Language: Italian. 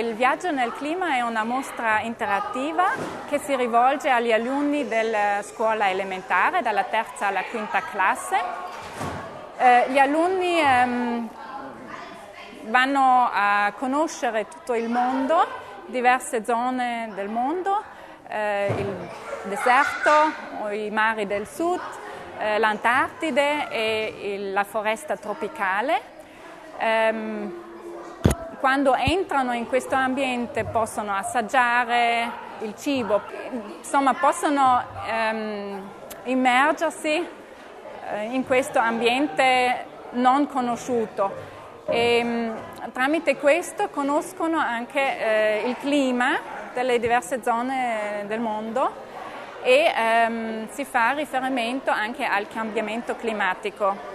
il viaggio nel clima è una mostra interattiva che si rivolge agli alunni della scuola elementare, dalla terza alla quinta classe. Gli alunni vanno a conoscere tutto il mondo, diverse zone del mondo, il deserto, i mari del sud, l'Antartide e la foresta tropicale. Quando entrano in questo ambiente possono assaggiare il cibo, insomma possono immergersi in questo ambiente non conosciuto e tramite questo conoscono anche il clima delle diverse zone del mondo e si fa riferimento anche al cambiamento climatico.